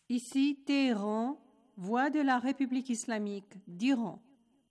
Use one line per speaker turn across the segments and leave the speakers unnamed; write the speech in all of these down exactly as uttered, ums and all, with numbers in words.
Ici Téhéran, voix de la République islamique d'Iran.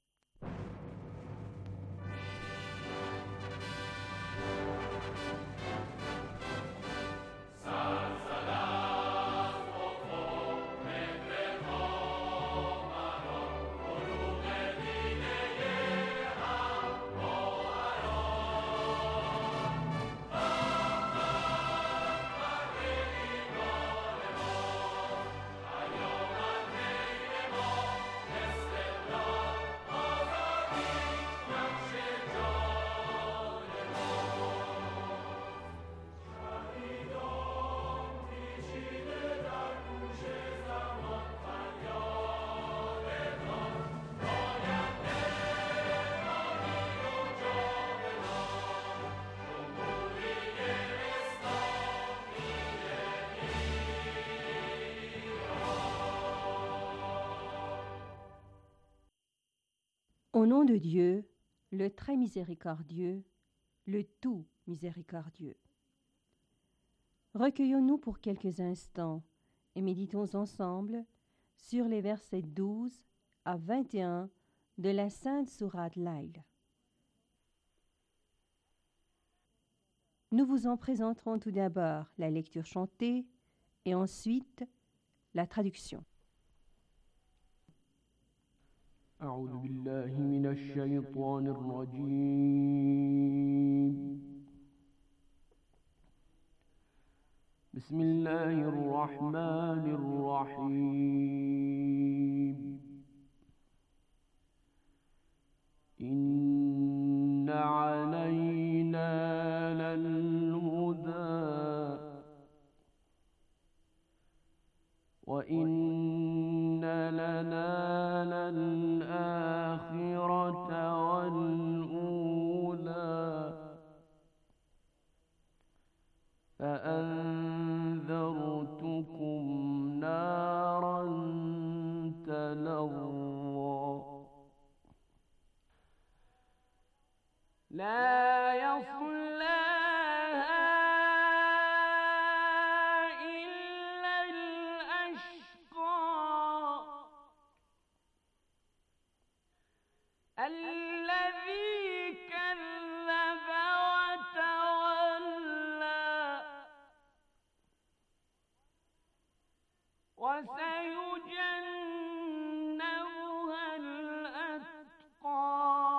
Au nom de Dieu, le très miséricordieux, le tout miséricordieux. Recueillons-nous pour quelques instants et méditons ensemble sur les versets douze à vingt et un de la Sainte Sourate Layl. Nous vous en présenterons tout d'abord la lecture chantée et ensuite la traduction.
أعوذ بالله من الشيطان الرجيم بسم الله الرحمن الرحيم إن علينا للهدى وإن لنا للآخرة والأولى فأنذرتكم نارا تلظى لا يصلاها إلا الأشقى الذي كذب وتولى وسيجنبها الأتقى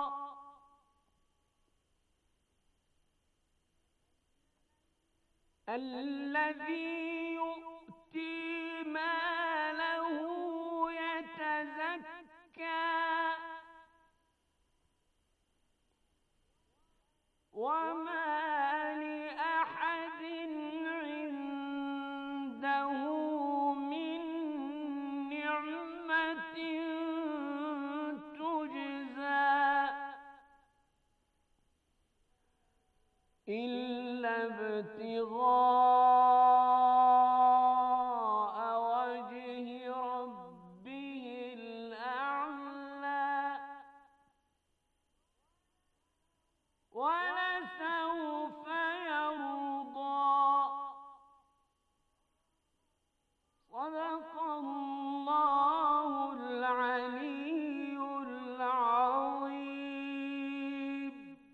الذي يؤتي ماله يتزكى وما لأحد عنده من نعمة تجزى إلا ابتغاء وجه ربه الأعلى ولسوف يرضى صدق الله العلي العظيم.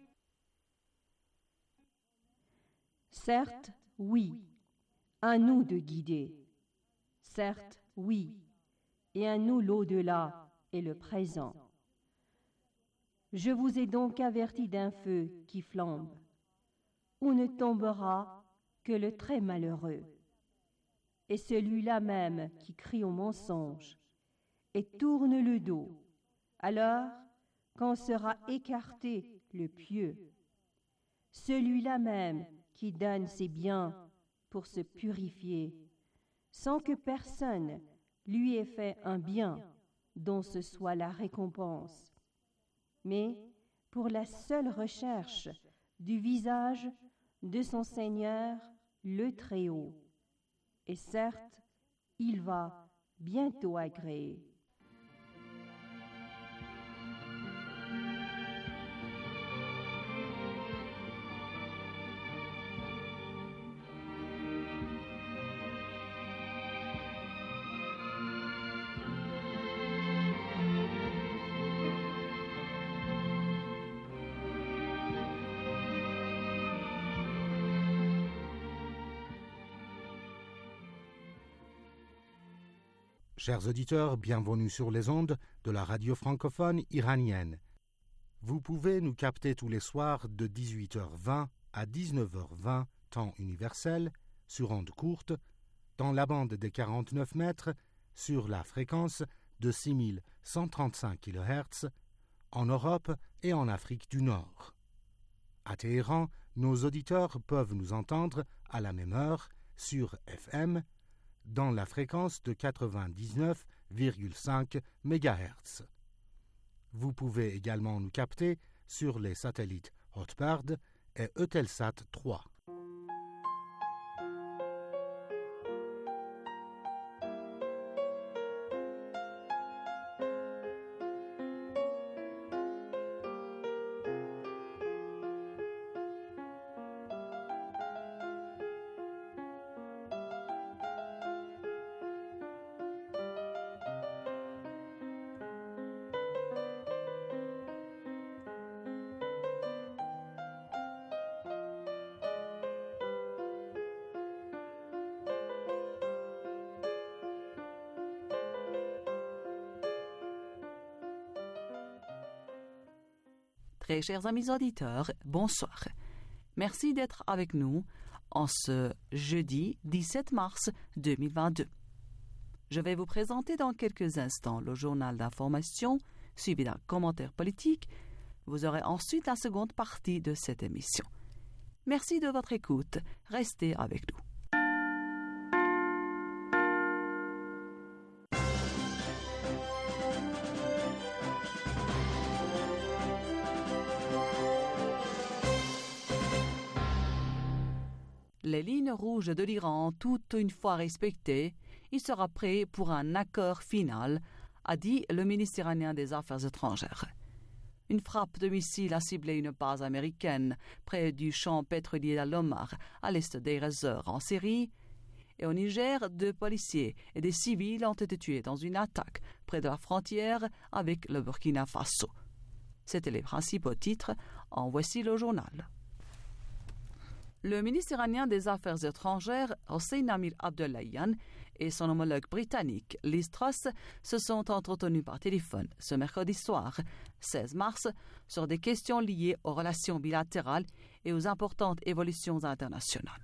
Certes, oui, à nous de guider. Certes, oui, et à nous l'au-delà et le présent. Je vous ai donc averti d'un feu qui flambe, où ne tombera que le très malheureux, et celui-là même qui crie au mensonge, et tourne le dos, alors qu'en sera écarté le pieux, celui-là même qui donne ses biens pour se purifier, sans que personne lui ait fait un bien dont ce soit la récompense, mais pour la seule recherche du visage de son Seigneur le Très-Haut. Et certes, il va bientôt agréer.
chers auditeurs, bienvenue sur les ondes de la radio francophone iranienne. Vous pouvez nous capter tous les soirs de dix-huit heures vingt à dix-neuf heures vingt, temps universel, sur ondes courtes, dans la bande des quarante-neuf mètres, sur la fréquence de six mille cent trente-cinq kilohertz, en Europe et en Afrique du Nord. À Téhéran, nos auditeurs peuvent nous entendre à la même heure sur F M, dans la fréquence de quatre-vingt-dix-neuf virgule cinq mégahertz. Vous pouvez également nous capter sur les satellites Hotbird et Eutelsat trois.
Très chers amis auditeurs, bonsoir. Merci d'être avec nous en ce jeudi dix-sept mars deux mille vingt-deux. Je vais vous présenter dans quelques instants le journal d'information suivi d'un commentaire politique. Vous aurez ensuite la seconde partie de cette émission. Merci de votre écoute. Restez avec nous. Les lignes rouges de l'Iran, toutes une fois respectées, il sera prêt pour un accord final, a dit le ministre iranien des Affaires étrangères. Une frappe de missile a ciblé une base américaine près du champ pétrolier d'Al-Omar, à l'est d'Deir ez-Zor, en Syrie. Et au Niger, deux policiers et des civils ont été tués dans une attaque près de la frontière avec le Burkina Faso. C'étaient les principaux titres. En voici le journal. Le ministre iranien des Affaires étrangères, Hossein Amir-Abdollahian, et son homologue britannique, Liz Truss, se sont entretenus par téléphone ce mercredi soir, seize mars, sur des questions liées aux relations bilatérales et aux importantes évolutions internationales.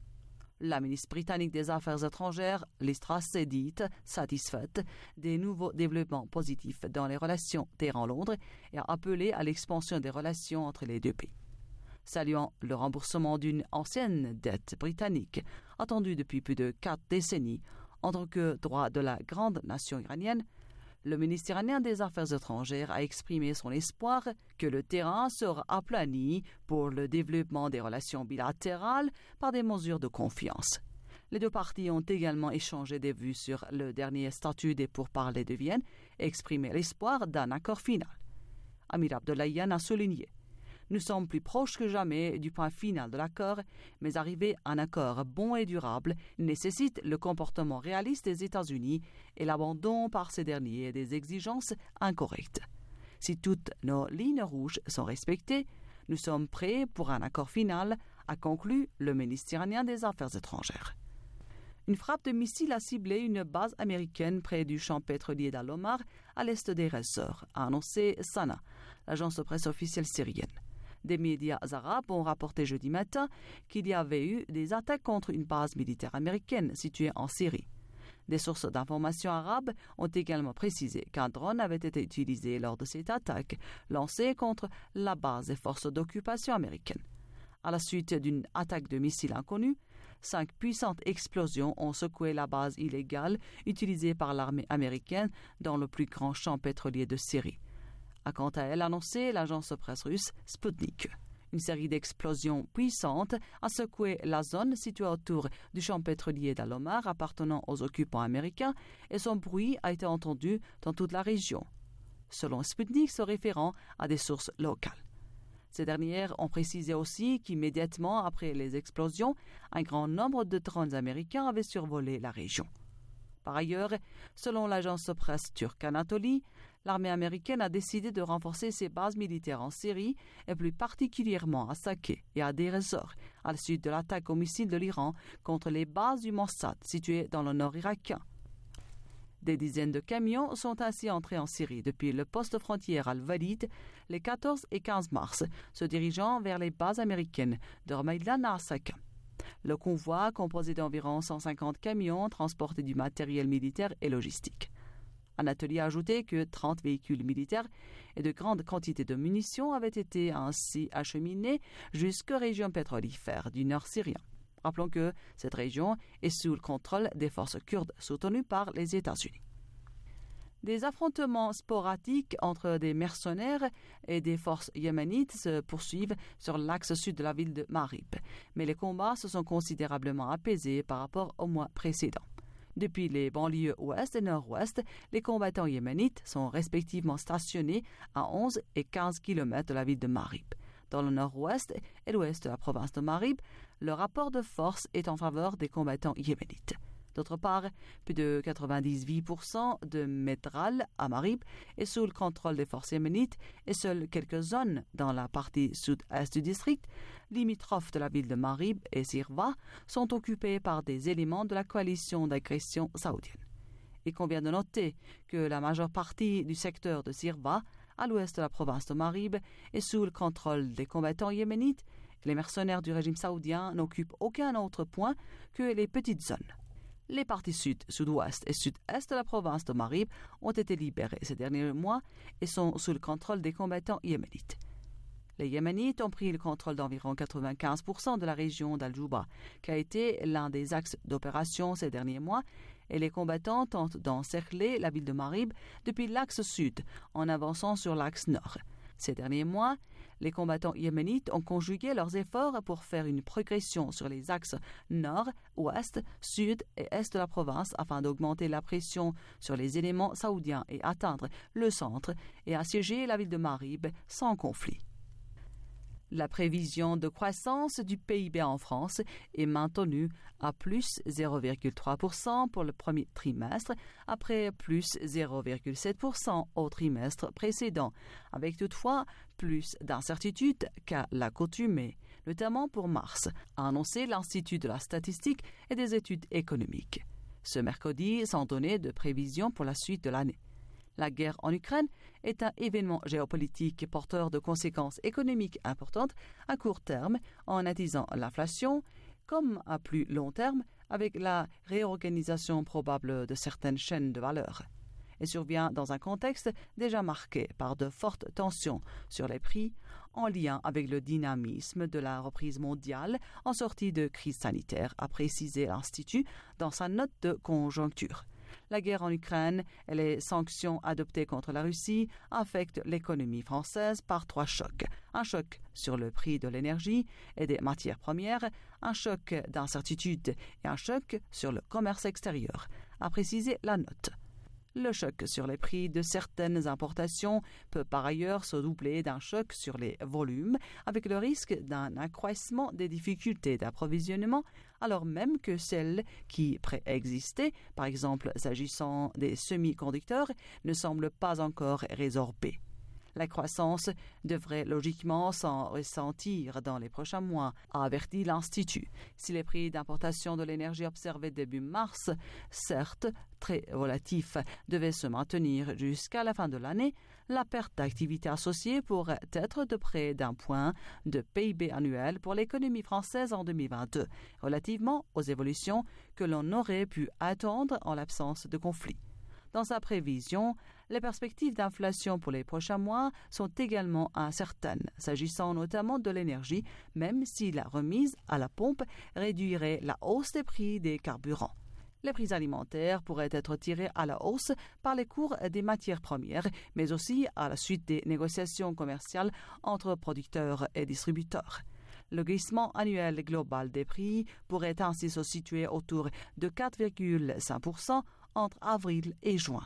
La ministre britannique des Affaires étrangères, Liz Truss, s'est dite satisfaite des nouveaux développements positifs dans les relations Téhéran-Londres et a appelé à l'expansion des relations entre les deux pays. Saluant le remboursement d'une ancienne dette britannique attendue depuis plus de quatre décennies en tant que droit de la grande nation iranienne, le ministre iranien des Affaires étrangères a exprimé son espoir que le terrain sera aplani pour le développement des relations bilatérales par des mesures de confiance. Les deux parties ont également échangé des vues sur le dernier statut des pourparlers de Vienne et exprimé l'espoir d'un accord final. Amir Abdollahian a souligné: nous sommes plus proches que jamais du point final de l'accord, mais arriver à un accord bon et durable nécessite le comportement réaliste des États-Unis et l'abandon par ces derniers des exigences incorrectes. Si toutes nos lignes rouges sont respectées, nous sommes prêts pour un accord final, a conclu le ministre iranien des Affaires étrangères. Une frappe de missile a ciblé une base américaine près du champ pétrolier d'Al-Omar, à l'est d'Deir ez-Zor, a annoncé Sana, l'agence de presse officielle syrienne. Des médias arabes ont rapporté jeudi matin qu'il y avait eu des attaques contre une base militaire américaine située en Syrie. Des sources d'information arabes ont également précisé qu'un drone avait été utilisé lors de cette attaque lancée contre la base des forces d'occupation américaines. À la suite d'une attaque de missiles inconnus, cinq puissantes explosions ont secoué la base illégale utilisée par l'armée américaine dans le plus grand champ pétrolier de Syrie, a quant à elle annoncé l'agence de presse russe Sputnik. Une série d'explosions puissantes a secoué la zone située autour du champ pétrolier d'Al-Omar appartenant aux occupants américains et son bruit a été entendu dans toute la région, selon Sputnik se référant à des sources locales. Ces dernières ont précisé aussi qu'immédiatement après les explosions, un grand nombre de drones américains avaient survolé la région. Par ailleurs, selon l'agence de presse turque Anatolie, l'armée américaine a décidé de renforcer ses bases militaires en Syrie et plus particulièrement à Saké et à Deir ez-Zor, à la suite de l'attaque au missile de l'Iran contre les bases du Mossad situées dans le nord irakien. Des dizaines de camions sont ainsi entrés en Syrie depuis le poste frontière Al-Walid les quatorze et quinze mars, se dirigeant vers les bases américaines de Ramallah à Saka. Le convoi, composé d'environ cent cinquante camions, transportait du matériel militaire et logistique. Anatoly a ajouté que trente véhicules militaires et de grandes quantités de munitions avaient été ainsi acheminés jusqu'aux régions pétrolifères du nord syrien. Rappelons que cette région est sous le contrôle des forces kurdes soutenues par les États-Unis. Des affrontements sporadiques entre des mercenaires et des forces yéménites se poursuivent sur l'axe sud de la ville de Marib, mais les combats se sont considérablement apaisés par rapport au mois précédent. Depuis les banlieues ouest et nord-ouest, les combattants yéménites sont respectivement stationnés à onze et quinze kilomètres de la ville de Marib. Dans le nord-ouest et l'ouest de la province de Marib, le rapport de force est en faveur des combattants yéménites. D'autre part, plus de quatre-vingt-dix-huit pour cent de Medral à Marib est sous le contrôle des forces yéménites et seules quelques zones dans la partie sud-est du district, limitrophes de la ville de Marib et Sirva, sont occupées par des éléments de la coalition d'agression saoudienne. Il convient de noter que la majeure partie du secteur de Sirva, à l'ouest de la province de Marib, est sous le contrôle des combattants yéménites. Les mercenaires du régime saoudien n'occupent aucun autre point que les petites zones. Les parties sud, sud-ouest et sud-est de la province de Marib ont été libérées ces derniers mois et sont sous le contrôle des combattants yéménites. Les Yéménites ont pris le contrôle d'environ quatre-vingt-quinze pour cent de la région d'Al-Jouba, qui a été l'un des axes d'opération ces derniers mois, et les combattants tentent d'encercler la ville de Marib depuis l'axe sud, en avançant sur l'axe nord. Ces derniers mois, les combattants yéménites ont conjugué leurs efforts pour faire une progression sur les axes nord, ouest, sud et est de la province afin d'augmenter la pression sur les éléments saoudiens et atteindre le centre et assiéger la ville de Marib sans conflit. La prévision de croissance du P I B en France est maintenue à plus zéro virgule trois pour cent pour le premier trimestre, après plus zéro virgule sept pour cent au trimestre précédent, avec toutefois plus d'incertitudes qu'à l'accoutumée, notamment pour mars, a annoncé l'Institut de la statistique et des études économiques. Ce mercredi, sans donner de prévision pour la suite de l'année. La guerre en Ukraine est un événement géopolitique porteur de conséquences économiques importantes à court terme en attisant l'inflation, comme à plus long terme avec la réorganisation probable de certaines chaînes de valeur. Elle survient dans un contexte déjà marqué par de fortes tensions sur les prix en lien avec le dynamisme de la reprise mondiale en sortie de crise sanitaire, a précisé l'Institut dans sa note de conjoncture. La guerre en Ukraine et les sanctions adoptées contre la Russie affectent l'économie française par trois chocs. Un choc sur le prix de l'énergie et des matières premières, un choc d'incertitude et un choc sur le commerce extérieur, a précisé la note. Le choc sur les prix de certaines importations peut par ailleurs se doubler d'un choc sur les volumes, avec le risque d'un accroissement des difficultés d'approvisionnement, alors même que celles qui préexistaient, par exemple s'agissant des semi-conducteurs, ne semblent pas encore résorbées. La croissance devrait logiquement s'en ressentir dans les prochains mois, a averti l'Institut. Si les prix d'importation de l'énergie observés début mars, certes très relatifs, devaient se maintenir jusqu'à la fin de l'année, la perte d'activité associée pourrait être de près d'un point de P I B annuel pour l'économie française en deux mille vingt-deux, relativement aux évolutions que l'on aurait pu attendre en l'absence de conflit. Dans sa prévision, les perspectives d'inflation pour les prochains mois sont également incertaines, s'agissant notamment de l'énergie, même si la remise à la pompe réduirait la hausse des prix des carburants. Les prix alimentaires pourraient être tirés à la hausse par les cours des matières premières, mais aussi à la suite des négociations commerciales entre producteurs et distributeurs. Le glissement annuel global des prix pourrait ainsi se situer autour de quatre virgule cinq pour cent entre avril et juin.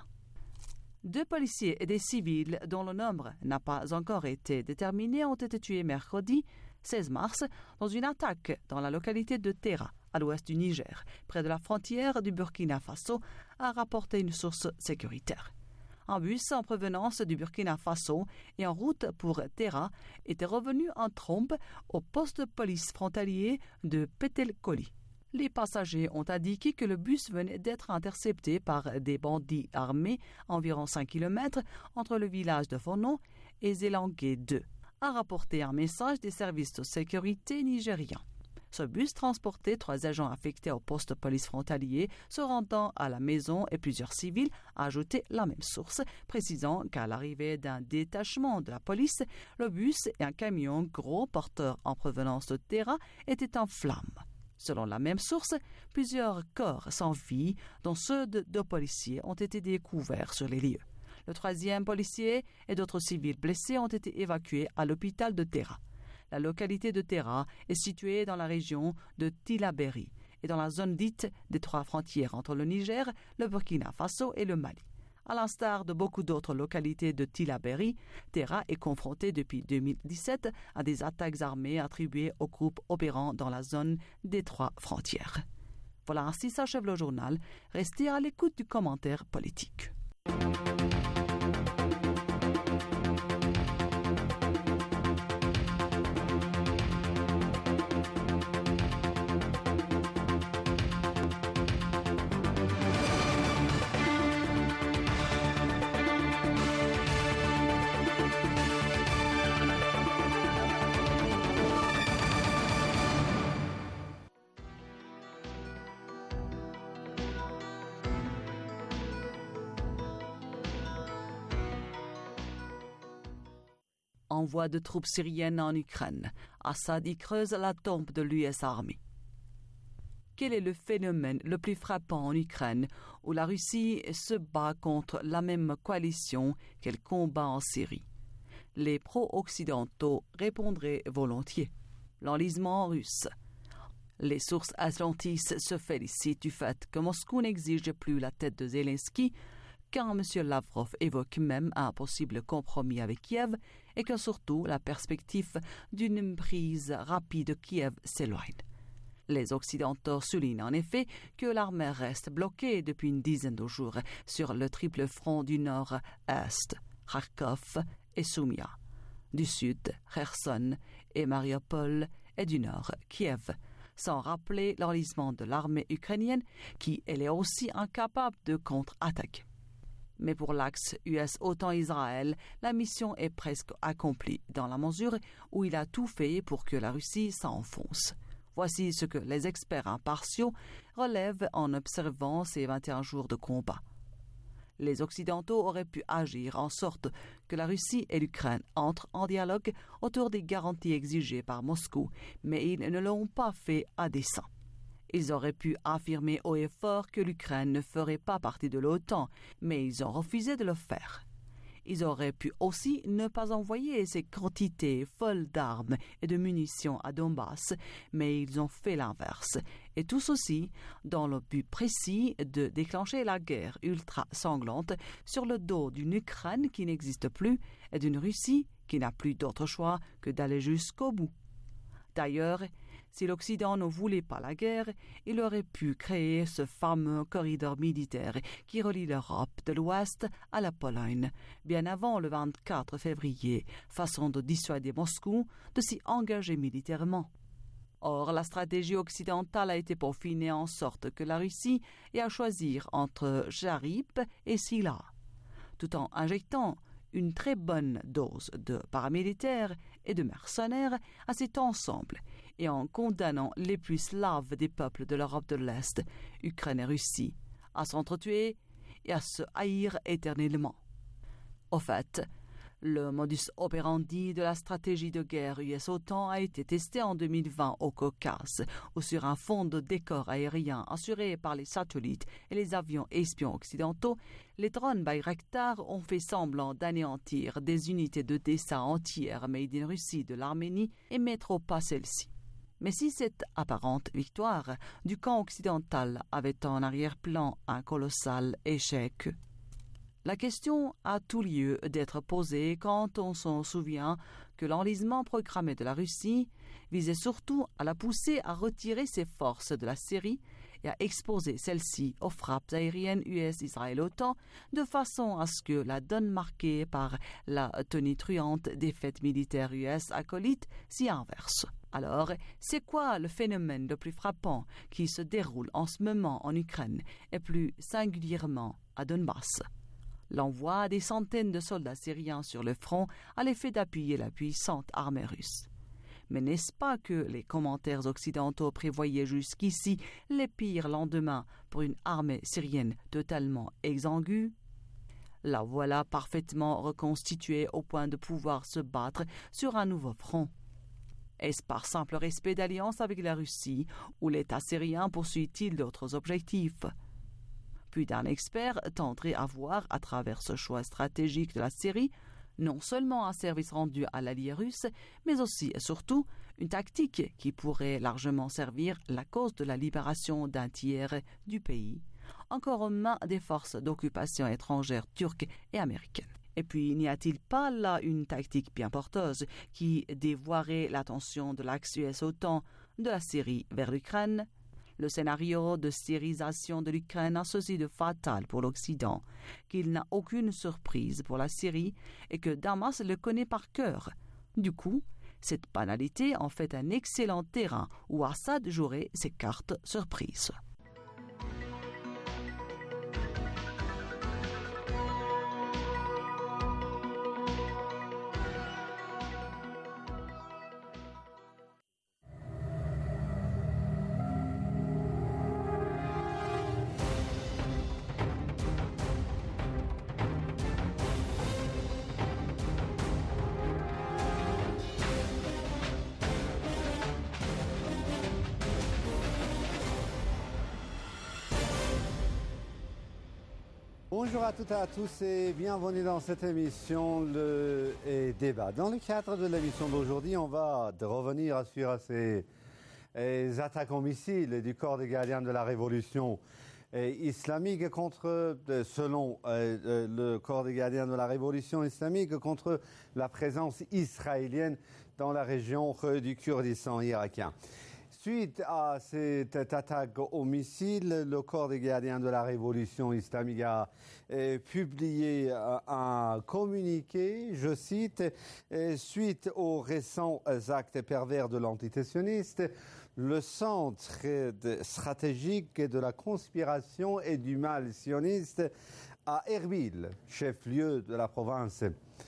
Deux policiers et des civils, dont le nombre n'a pas encore été déterminé, ont été tués mercredi seize mars dans une attaque dans la localité de Terra, à l'ouest du Niger, près de la frontière du Burkina Faso, a rapporté une source sécuritaire. Un bus en provenance du Burkina Faso et en route pour Terra était revenu en trombe au poste de police frontalier de Petelkoli. Les passagers ont indiqué que le bus venait d'être intercepté par des bandits armés à environ cinq kilomètres entre le village de Fono et Zelangé deux, a rapporté un message des services de sécurité nigérians. Ce bus transportait trois agents affectés au poste de police frontalier se rendant à la maison et plusieurs civils, a ajouté la même source, précisant qu'à l'arrivée d'un détachement de la police, le bus et un camion gros porteur en provenance de Tera étaient en flammes. Selon la même source, plusieurs corps sans vie, dont ceux de deux policiers, ont été découverts sur les lieux. Le troisième policier et d'autres civils blessés ont été évacués à l'hôpital de Tera. La localité de Tera est située dans la région de Tillabéri et dans la zone dite des trois frontières entre le Niger, le Burkina Faso et le Mali. À l'instar de beaucoup d'autres localités de Tillabéri, Tera est confrontée depuis deux mille dix-sept à des attaques armées attribuées aux groupes opérant dans la zone des trois frontières. Voilà, ainsi s'achève le journal. Restez à l'écoute du commentaire politique. Envoi de troupes syriennes en Ukraine. Assad y creuse la tombe de l'U S Army. Quel est le phénomène le plus frappant en Ukraine où la Russie se bat contre la même coalition qu'elle combat en Syrie? Les pro-occidentaux répondraient volontiers. L'enlisement russe. Les sources atlantistes se félicitent du fait que Moscou n'exige plus la tête de Zelensky, quand M. Lavrov évoque même un possible compromis avec Kiev et que surtout la perspective d'une prise rapide de Kiev s'éloigne. Les Occidentaux soulignent en effet que l'armée reste bloquée depuis une dizaine de jours sur le triple front du nord-est, Kharkov et Soumia, du sud, Kherson et Mariupol, et du nord, Kiev, sans rappeler l'enlisement de l'armée ukrainienne qui, elle est aussi incapable de contre-attaquer. Mais pour l'axe U S-OTAN-Israël, la mission est presque accomplie dans la mesure où il a tout fait pour que la Russie s'enfonce. Voici ce que les experts impartiaux relèvent en observant ces vingt et un jours de combat. Les Occidentaux auraient pu agir en sorte que la Russie et l'Ukraine entrent en dialogue autour des garanties exigées par Moscou, mais ils ne l'ont pas fait à dessein. Ils auraient pu affirmer haut et fort que l'Ukraine ne ferait pas partie de l'OTAN, mais ils ont refusé de le faire. Ils auraient pu aussi ne pas envoyer ces quantités folles d'armes et de munitions à Donbass, mais ils ont fait l'inverse. Et tout ceci dans le but précis de déclencher la guerre ultra sanglante sur le dos d'une Ukraine qui n'existe plus et d'une Russie qui n'a plus d'autre choix que d'aller jusqu'au bout. D'ailleurs, si l'Occident ne voulait pas la guerre, il aurait pu créer ce fameux corridor militaire qui relie l'Europe de l'Ouest à la Pologne, bien avant le vingt-quatre février, façon de dissuader Moscou de s'y engager militairement. Or, la stratégie occidentale a été peaufinée en sorte que la Russie ait à choisir entre Charip et Silla, tout en injectant une très bonne dose de paramilitaires et de mercenaires à cet ensemble et en condamnant les plus slaves des peuples de l'Europe de l'Est, Ukraine et Russie, à s'entretuer et à se haïr éternellement. Au fait, le modus operandi de la stratégie de guerre U S-OTAN a été testé en deux mille vingt au Caucase, où sur un fond de décor aérien assuré par les satellites et les avions espions occidentaux, les drones Bayraktar ont fait semblant d'anéantir des unités de dessin entières made in Russie de l'Arménie et mettre au pas celle-ci. Mais si cette apparente victoire du camp occidental avait en arrière-plan un colossal échec, la question a tout lieu d'être posée quand on s'en souvient que l'enlisement programmé de la Russie visait surtout à la pousser à retirer ses forces de la Syrie et a exposé celle-ci aux frappes aériennes U S-Israël-OTAN de façon à ce que la donne marquée par la tonitruante défaite militaire U S acolyte s'y inverse. Alors, c'est quoi le phénomène le plus frappant qui se déroule en ce moment en Ukraine et plus singulièrement à Donbass? L'envoi des centaines de soldats syriens sur le front a l'effet d'appuyer la puissante armée russe. Mais n'est-ce pas que les commentaires occidentaux prévoyaient jusqu'ici les pires lendemains pour une armée syrienne totalement exsangue? La voilà parfaitement reconstituée au point de pouvoir se battre sur un nouveau front. Est-ce par simple respect d'alliance avec la Russie ou l'État syrien poursuit-il d'autres objectifs? Plus d'un expert tenterait à voir à travers ce choix stratégique de la Syrie non seulement un service rendu à l'allié russe, mais aussi et surtout une tactique qui pourrait largement servir la cause de la libération d'un tiers du pays, encore aux mains des forces d'occupation étrangères turques et américaines. Et puis, n'y a-t-il pas là une tactique bien porteuse qui dévoierait l'attention de l'axe U S-OTAN de la Syrie vers l'Ukraine? Le scénario de syrisation de l'Ukraine a ceci de fatal pour l'Occident, qu'il n'a aucune surprise pour la Syrie et que Damas le connaît par cœur. Du coup, cette banalité en fait un excellent terrain où Assad jouerait ses cartes surprises.
Bonjour à toutes et à tous et bienvenue dans cette émission Le et Débat. Dans le cadre de l'émission d'aujourd'hui, on va revenir sur ces, ces attaques en missiles du corps des gardiens de la révolution islamique contre, selon euh, le corps des gardiens de la révolution islamique, contre la présence israélienne dans la région du Kurdistan irakien. Suite à cette attaque au missile, le corps des gardiens de la révolution islamique a eh, publié un communiqué, je cite, eh, suite aux récents actes pervers de l'antiterroriste, le centre de, stratégique de la conspiration et du mal sioniste à Erbil, chef-lieu de la province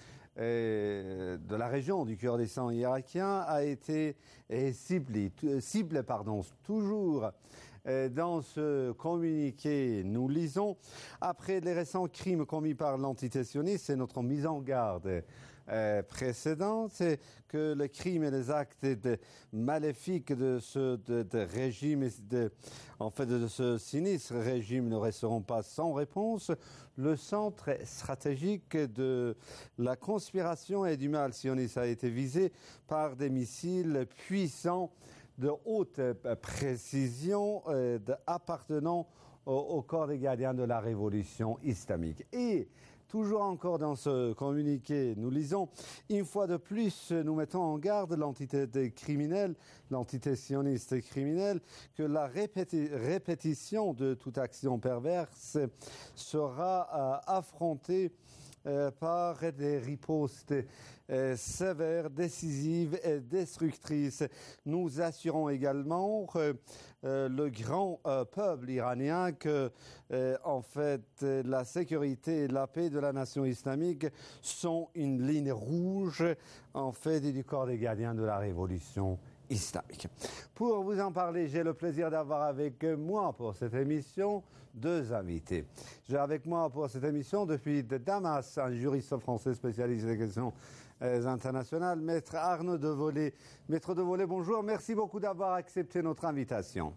de la région du Kurdistan irakien, a été ciblé, ciblé pardon, toujours dans ce communiqué. Nous lisons: après les récents crimes commis par l'antiterroriste, c'est notre mise en garde Euh, précédente, c'est que les crimes et les actes de, maléfiques de ce de, de régime, de, en fait de ce sinistre régime ne resteront pas sans réponse. Le centre stratégique de la conspiration et du mal sioniste a été visé par des missiles puissants de haute précision euh, de, appartenant au, au corps des gardiens de la révolution islamique. Et toujours encore dans ce communiqué, nous lisons: une fois de plus, nous mettons en garde l'entité criminelle, l'entité sioniste criminelle, que la répéti- répétition de toute action perverse sera euh, affrontée euh, par des ripostes euh, sévères, décisives et destructrices. Nous assurons également euh, euh, le grand euh, peuple iranien que, euh, en fait, euh, la sécurité et la paix de la nation islamique sont une ligne rouge, en fait, du corps des gardiens de la révolution islamique. Pour vous en parler, j'ai le plaisir d'avoir avec moi pour cette émission deux invités. J'ai avec moi pour cette émission depuis de Damas un juriste français spécialisé des questions euh, internationales, Maître Arnaud Devolé. Maître Devolé, bonjour, merci beaucoup d'avoir accepté notre invitation.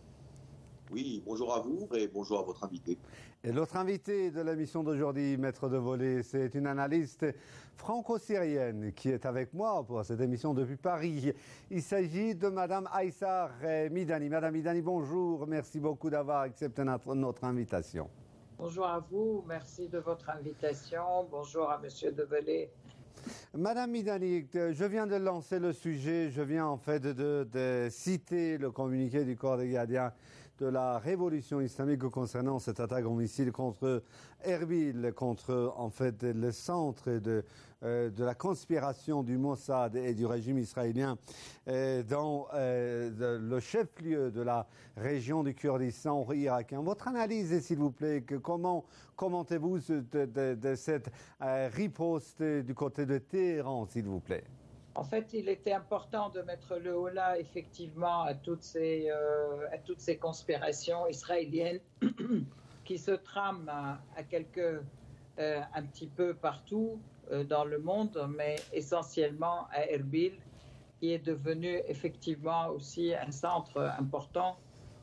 Oui, bonjour à vous et bonjour à votre invité.
Et l'autre invité de l'émission d'aujourd'hui, Maître Devolé, c'est une analyste franco-syrienne qui est avec moi pour cette émission depuis Paris. Il s'agit de Madame Aïssa Midani. Madame Midani, bonjour, merci beaucoup d'avoir accepté notre, notre invitation.
Bonjour à vous, merci de votre invitation. Bonjour à Monsieur Devolé.
Madame Midani, je viens de lancer le sujet, je viens en fait de, de, de citer le communiqué du corps des gardiens de la révolution islamique concernant cette attaque au missile contre Erbil, contre en fait le centre de, euh, de la conspiration du Mossad et du régime israélien euh, dans euh, le chef-lieu de la région du Kurdistan irakien. Votre analyse, s'il vous plaît, que comment commentez-vous de, de, de cette euh, riposte du côté de Téhéran, s'il vous plaît?
En fait, il était important de mettre le holà effectivement à toutes ces, euh, à toutes ces conspirations israéliennes qui se trament à, à quelques, euh, un petit peu partout euh, dans le monde, mais essentiellement à Erbil, qui est devenu effectivement aussi un centre important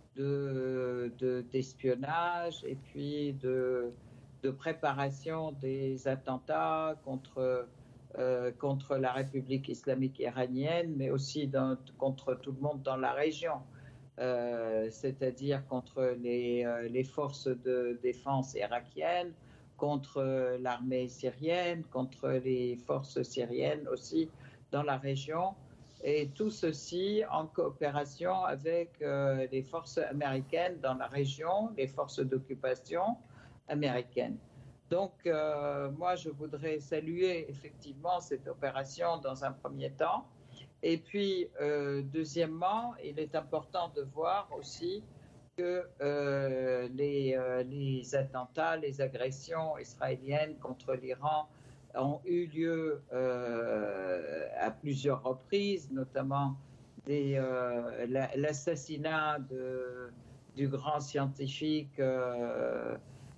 de, de, d'espionnage et puis de, de préparation des attentats contre... Euh, contre la République islamique iranienne, mais aussi dans, contre tout le monde dans la région, euh, c'est-à-dire contre les, euh, les forces de défense irakiennes, contre l'armée syrienne, contre les forces syriennes aussi dans la région, et tout ceci en coopération avec euh, les forces américaines dans la région, les forces d'occupation américaines. Donc, euh, moi, je voudrais saluer effectivement cette opération dans un premier temps. Et puis, euh, deuxièmement, il est important de voir aussi que euh, les, euh, les attentats, les agressions israéliennes contre l'Iran ont eu lieu euh, à plusieurs reprises, notamment des, euh, l'assassinat de, du grand scientifique euh,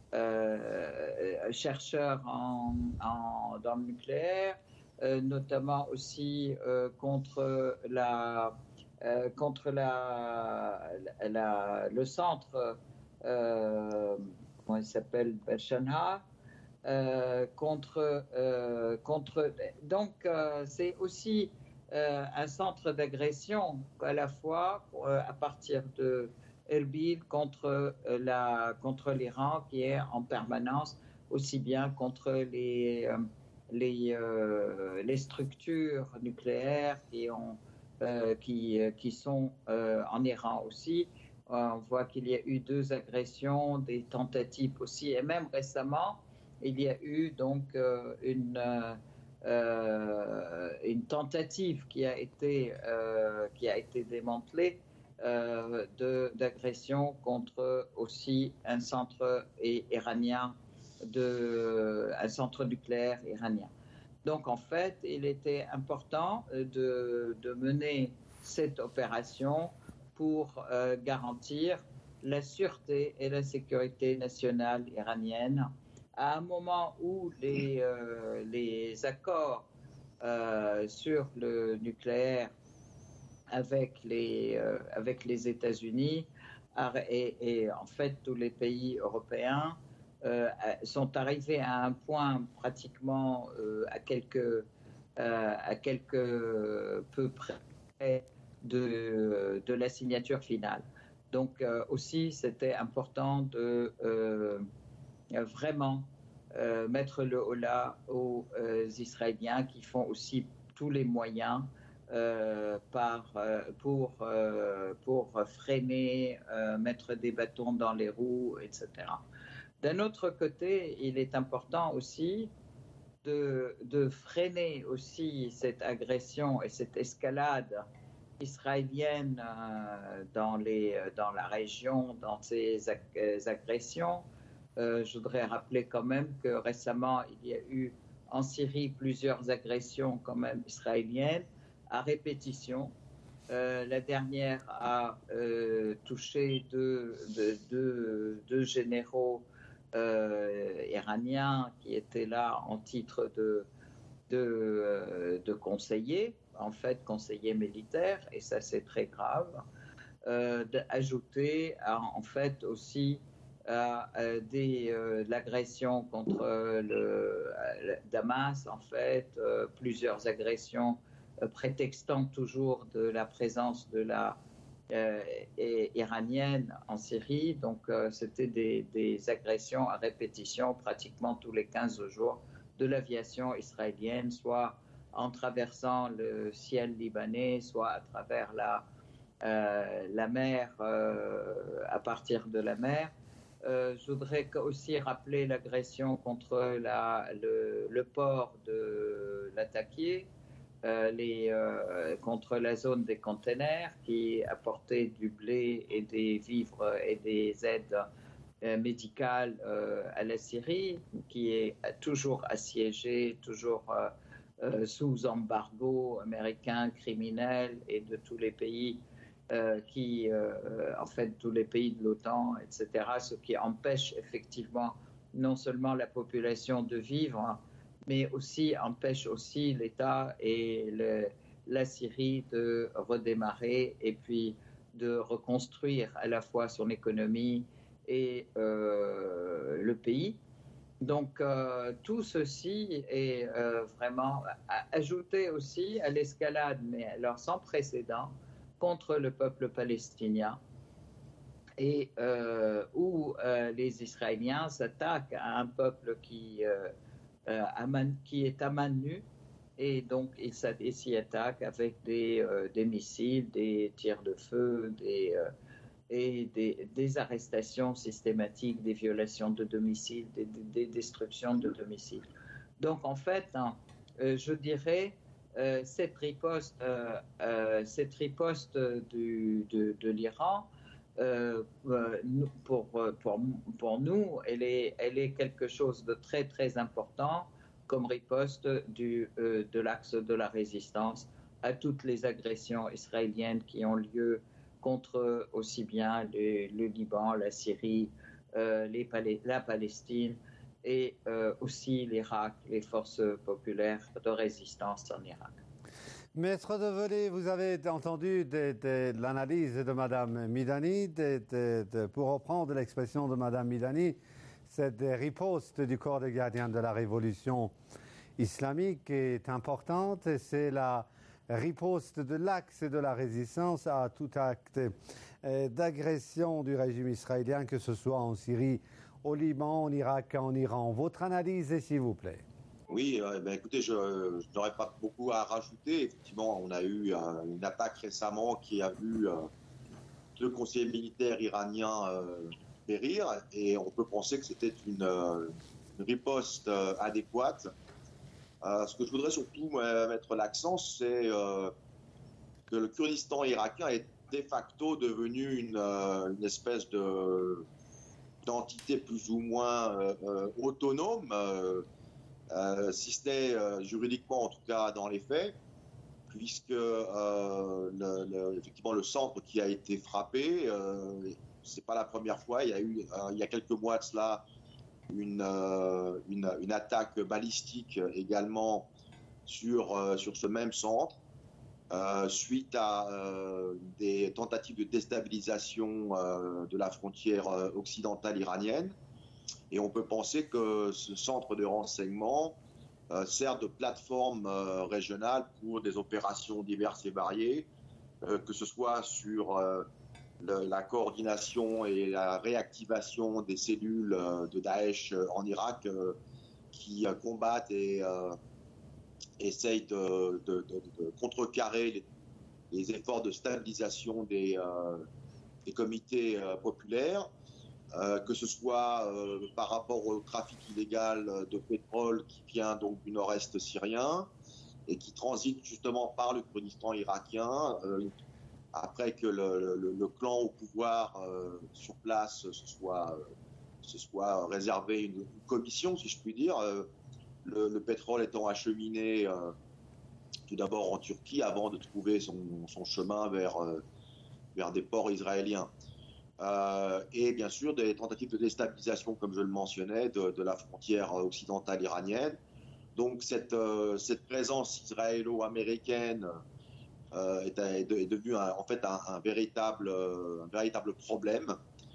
Euh, chercheurs en, en, dans le nucléaire, euh, notamment aussi euh, contre, la, euh, contre la, la, la, le centre, euh, comment il s'appelle, Belchanha, euh, contre, euh, contre. Donc, euh, c'est aussi euh, un centre d'agression à la fois euh, à partir de Erbil contre, la, contre l'Iran qui est en permanence aussi bien contre les, les, euh, les structures nucléaires qui, ont, euh, qui, qui sont euh, en Iran aussi. On voit qu'il y a eu deux agressions, des tentatives aussi, et même récemment, il y a eu donc euh, une, euh, une tentative qui a été, euh, qui a été démantelée Euh, de, d'agression contre aussi un centre iranien, de, un centre nucléaire iranien. Donc en fait, il était important de, de mener cette opération pour euh, garantir la sûreté et la sécurité nationale iranienne à un moment où les, euh, les accords euh, sur le nucléaire avec les, euh, avec les États-Unis et, et en fait tous les pays européens euh, sont arrivés à un point pratiquement euh, à quelques, euh, à quelques peu près de, de la signature finale. Donc euh, aussi c'était important de euh, vraiment euh, mettre le holà aux euh, Israéliens qui font aussi tous les moyens Euh, par, euh, pour, euh, pour freiner, euh, mettre des bâtons dans les roues, et cetera. D'un autre côté, il est important aussi de, de freiner aussi cette agression et cette escalade israélienne euh, dans, les, dans la région, dans ces ag- agressions. Euh, je voudrais rappeler quand même que récemment, il y a eu en Syrie plusieurs agressions quand même israéliennes à répétition. Euh, la dernière a euh, touché deux, deux, deux, deux généraux euh, iraniens qui étaient là en titre de, de, de conseillers, en fait conseillers militaires, et ça c'est très grave. Euh, d'ajouter à, en fait aussi à, à des, euh, l'agression contre le, le Damas, en fait, euh, plusieurs agressions prétextant toujours de la présence de la euh, iranienne en Syrie. Donc, euh, c'était des, des agressions à répétition pratiquement tous les quinze jours de l'aviation israélienne, soit en traversant le ciel libanais, soit à travers la, euh, la mer, euh, à partir de la mer. Euh, je voudrais aussi rappeler l'agression contre la, le, le port de Latakia, euh, les, euh, contre la zone des containers qui apportait du blé et des vivres et des aides euh, médicales euh, à la Syrie, qui est toujours assiégée, toujours euh, euh, sous embargo américain, criminel et de tous les pays. Euh, qui, euh, en fait, tous les pays de l'OTAN, et cetera, ce qui empêche effectivement non seulement la population de vivre, mais aussi empêche aussi l'État et le, la Syrie de redémarrer et puis de reconstruire à la fois son économie et euh, le pays. Donc, euh, tout ceci est euh, vraiment ajouté aussi à l'escalade, mais alors sans précédent, contre le peuple palestinien et euh, où euh, les Israéliens s'attaquent à un peuple qui, euh, euh, man, qui est à main nue et donc ils s'y attaquent avec des, euh, des missiles, des tirs de feu des, euh, et des, des arrestations systématiques, des violations de domicile, des, des destructions de domicile. Donc en fait, hein, euh, je dirais Euh, cette riposte, euh, euh, cette riposte du, de, de l'Iran, euh, pour, pour, pour nous, elle est, elle est quelque chose de très très important comme riposte du, euh, de l'axe de la résistance à toutes les agressions israéliennes qui ont lieu contre aussi bien le, le Liban, la Syrie, euh, les Palais, la Palestine, et euh, aussi l'Irak, les forces populaires de résistance en Irak.
Maître Develay, vous avez entendu de, de, de l'analyse de Mme Midani, de, de, de, pour reprendre l'expression de Mme Midani, cette riposte du corps des gardiens de la révolution islamique est importante et c'est la riposte de l'axe de la résistance à tout acte d'agression du régime israélien, que ce soit en Syrie, au Liban, en Irak, en Iran. Votre analyse, s'il vous plaît.
Oui, euh, ben, écoutez, je, je n'aurais pas beaucoup à rajouter. Effectivement, on a eu euh, une attaque récemment qui a vu euh, deux conseillers militaires iraniens euh, périr, et on peut penser que c'était une, euh, une riposte euh, adéquate. Euh, ce que je voudrais surtout euh, mettre l'accent, c'est euh, que le Kurdistan irakien est de facto devenu une, euh, une espèce de d'entité plus ou moins euh, euh, autonome, euh, euh, si ce n'est euh, juridiquement en tout cas dans les faits, puisque euh, le, le, effectivement le centre qui a été frappé, euh, c'est pas la première fois, il y a eu euh, il y a quelques mois de cela une, euh, une, une attaque balistique également sur, euh, sur ce même centre. Euh, suite à euh, des tentatives de déstabilisation euh, de la frontière euh, occidentale iranienne. Et on peut penser que ce centre de renseignement euh, sert de plateforme euh, régionale pour des opérations diverses et variées, euh, que ce soit sur euh, le, la coordination et la réactivation des cellules euh, de Daesh en Irak euh, qui euh, combattent et euh, essaye de, de, de, de contrecarrer les, les efforts de stabilisation des, euh, des comités euh, populaires, euh, que ce soit euh, par rapport au trafic illégal de pétrole qui vient donc du nord-est syrien et qui transite justement par le Kurdistan irakien, euh, après que le, le, le clan au pouvoir euh, sur place se soit, se soit réservé une, une commission, si je puis dire, euh, Le, le pétrole étant acheminé euh, tout d'abord en Turquie avant de trouver son, son chemin vers, euh, vers des ports israéliens. Euh, et bien sûr des tentatives de déstabilisation, comme je le mentionnais, de, de la frontière occidentale iranienne. Donc cette, euh, cette présence israélo-américaine euh, est, est, est devenue un, en fait un, un, véritable, un véritable problème.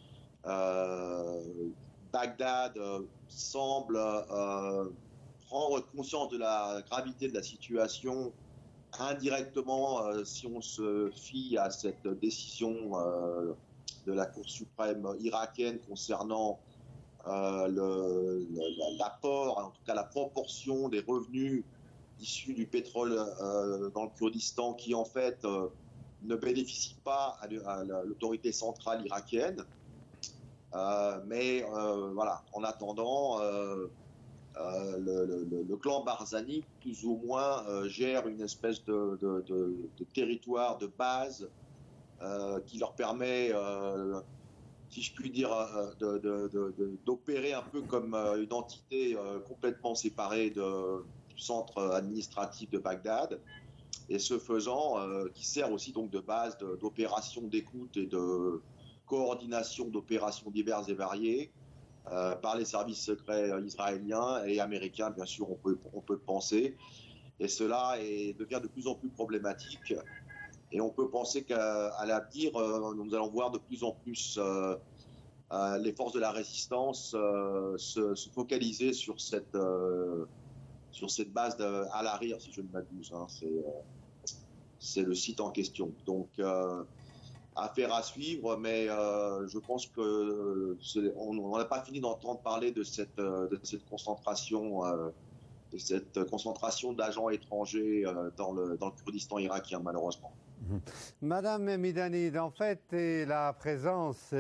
Euh, Bagdad euh, semble... Euh, prendre conscience de la gravité de la situation indirectement euh, si on se fie à cette décision euh, de la Cour suprême irakienne concernant euh, le, le, l'apport, en tout cas la proportion des revenus issus du pétrole euh, dans le Kurdistan qui en fait euh, ne bénéficie pas à, à l'autorité centrale irakienne. Euh, mais euh, voilà, en attendant, euh, euh, le, le, le clan Barzani, plus ou moins, euh, gère une espèce de, de, de, de territoire, de base, euh, qui leur permet, euh, si je puis dire, de, de, de, de, d'opérer un peu comme une entité euh, complètement séparée de, du centre administratif de Bagdad. Et ce faisant, euh, qui sert aussi donc de base de, d'opération d'écoute et de coordination d'opérations diverses et variées euh, par les services secrets israéliens et américains, bien sûr, on peut, on peut penser. Et cela est, devient de plus en plus problématique. Et on peut penser qu'à à l'avenir, euh, nous allons voir de plus en plus euh, euh, les forces de la résistance euh, se, se focaliser sur cette, euh, sur cette base de Al-Harir, si je ne m'abuse. Hein, c'est, euh, c'est le site en question. Donc, euh, affaire à suivre, mais euh, je pense qu'on n'a pas fini d'entendre parler de cette, de cette concentration, euh, de cette concentration d'agents étrangers euh, dans, le, dans le Kurdistan irakien, malheureusement.
Madame Midani, en fait, la présence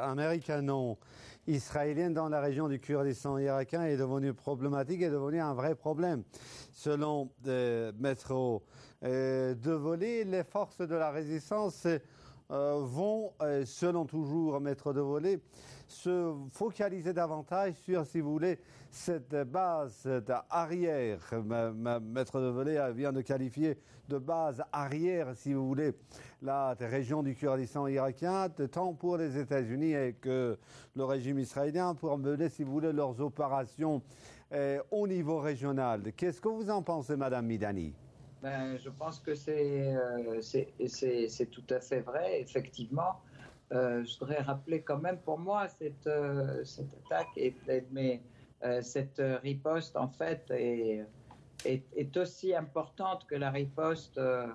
américano-israélienne dans la région du Kurdistan irakien est devenue problématique, est devenue un vrai problème. Selon euh, Maître euh, Devolé, les forces de la résistance euh, vont, euh, selon toujours Maître Devolé, se focaliser davantage sur, si vous voulez, cette base arrière. Maître Devolé vient de qualifier de base arrière, si vous voulez, la région du Kurdistan irakien, tant pour les États-Unis et que le régime israélien, pour mener, si vous voulez, leurs opérations euh, au niveau régional. Qu'est-ce que vous en pensez, Madame Midani?
Ben, je pense que c'est, euh, c'est, c'est, c'est tout à fait vrai, effectivement. Euh, je voudrais rappeler quand même, pour moi, cette, euh, cette attaque, et, mais euh, cette riposte, en fait, est, est, est aussi importante que la riposte euh,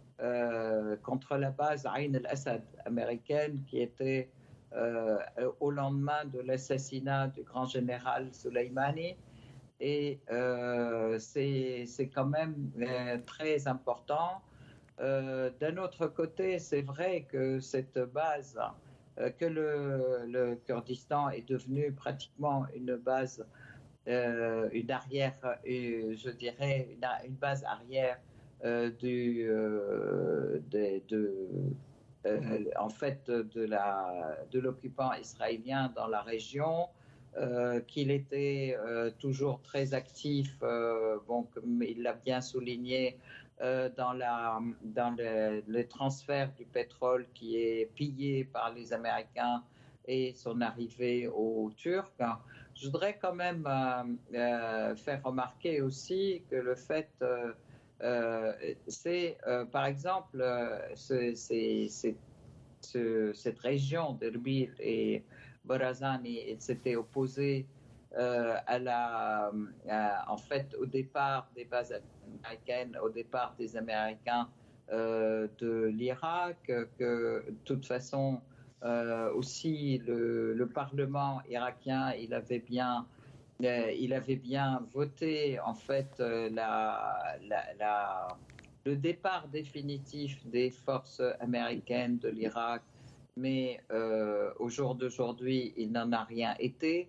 euh, contre la base Ain al-Assad américaine, qui était euh, au lendemain de l'assassinat du grand général Soleimani. Et euh, c'est, c'est quand même euh, très important. Euh, d'un autre côté, c'est vrai que cette base, euh, que le, le Kurdistan est devenu pratiquement une base, euh, une arrière, euh, je dirais, une, une base arrière euh, du, euh, de, de, euh, en fait, de, la, de l'occupant israélien dans la région. Euh, qu'il était euh, toujours très actif, euh, bon, comme il l'a bien souligné, euh, dans, la, dans le, le transfert du pétrole qui est pillé par les Américains et son arrivée aux Turcs. Je voudrais quand même euh, euh, faire remarquer aussi que le fait, euh, euh, c'est euh, par exemple, euh, c'est, c'est, c'est, ce, cette région d'Erbil et Barazani, il s'était opposé euh, à la, à, en fait, au départ des bases américaines, au départ des Américains euh, de l'Irak, que de toute façon euh, aussi le, le Parlement irakien, il avait bien, euh, il avait bien voté en fait euh, la, la, la, le départ définitif des forces américaines de l'Irak. Mais euh, au jour d'aujourd'hui, il n'en a rien été,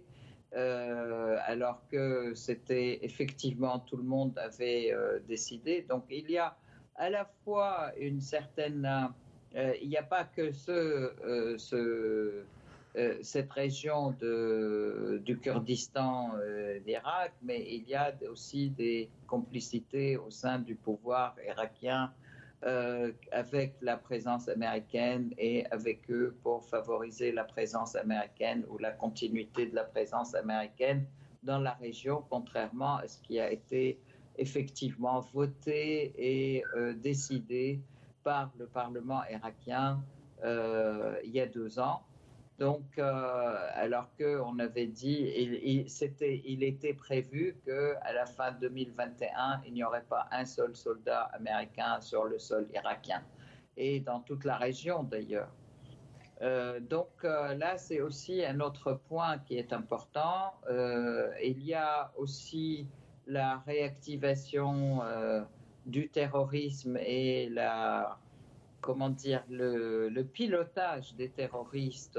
euh, alors que c'était effectivement tout le monde avait euh, décidé. Donc il y a à la fois une certaine, euh, il n'y a pas que ce, euh, ce, euh, cette région de, du Kurdistan euh, d'Irak, mais il y a aussi des complicités au sein du pouvoir irakien. Euh, avec la présence américaine et avec eux pour favoriser la présence américaine ou la continuité de la présence américaine dans la région, contrairement à ce qui a été effectivement voté et euh, décidé par le Parlement irakien euh, il y a deux ans. Donc, euh, alors qu'on avait dit, il, il, c'était, il était prévu qu'à la fin deux mille vingt et un, il n'y aurait pas un seul soldat américain sur le sol irakien, et dans toute la région d'ailleurs. Euh, donc euh, là, c'est aussi un autre point qui est important. Euh, il y a aussi la réactivation euh, du terrorisme et la comment dire, le, le pilotage des terroristes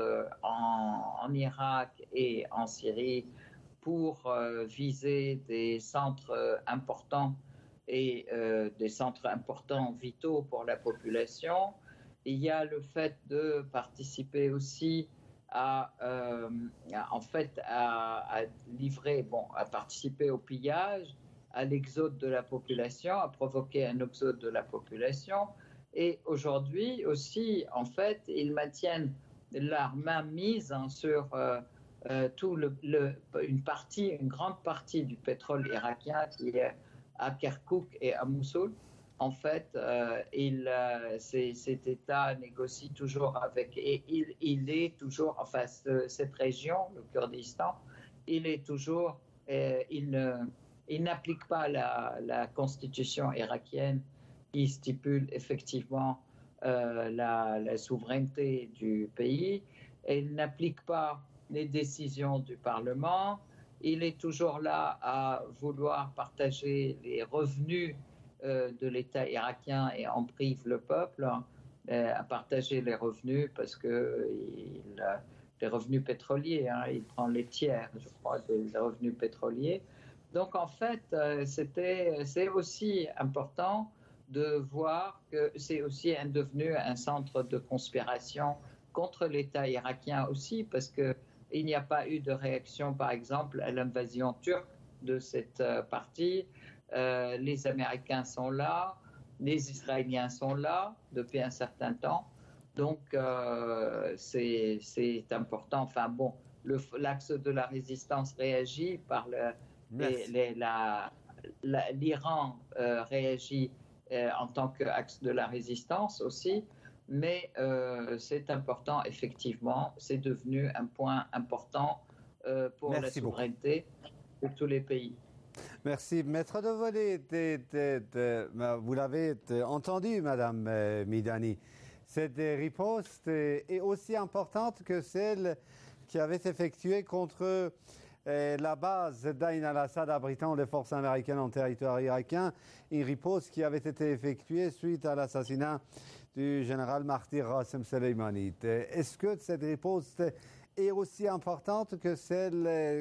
en, en Irak et en Syrie pour euh, viser des centres importants et euh, des centres importants vitaux pour la population. Il y a le fait de participer aussi à, euh, à en fait, à, à livrer, bon, à participer au pillage, à l'exode de la population, à provoquer un exode de la population. Et aujourd'hui aussi, en fait, ils maintiennent leur main mise hein, sur euh, euh, tout le, le, une partie, une grande partie du pétrole irakien qui est à Kirkouk et à Mossoul. En fait, euh, il, euh, c'est, cet État négocie toujours avec, et il, il est toujours, enfin, ce, cette région, le Kurdistan, il est toujours, euh, il, ne, il n'applique pas la, la constitution irakienne qui stipule effectivement euh, la, la souveraineté du pays. Et il n'applique pas les décisions du Parlement. Il est toujours là à vouloir partager les revenus euh, de l'État irakien et en prive le peuple, euh, à partager les revenus parce que il, les revenus pétroliers, hein, il prend les tiers, je crois, des revenus pétroliers. Donc en fait, euh, c'était, c'est aussi important de voir que c'est aussi un, devenu un centre de conspiration contre l'État irakien aussi, parce qu'il n'y a pas eu de réaction, par exemple, à l'invasion turque de cette euh, partie. Euh, les Américains sont là, les Israéliens sont là depuis un certain temps. Donc, euh, c'est, c'est important. Enfin bon, le, l'axe de la résistance réagit par le, les, les, la, la, l'Iran euh, réagit euh, en tant qu'axe de la résistance aussi. Mais euh, c'est important, effectivement, c'est devenu un point important euh, pour Merci la souveraineté beaucoup. de tous les pays.
Merci. Maître de Volée, t'es, t'es, t'es, vous l'avez entendu, Madame Midani. Cette riposte est aussi importante que celle qui avait été effectuée contre euh, la base d'Ain al-Assad abritant les forces américaines en territoire irakien, une riposte qui avait été effectuée suite à l'assassinat du général martyr Rassem Soleimani. Est-ce que cette riposte est aussi importante que celle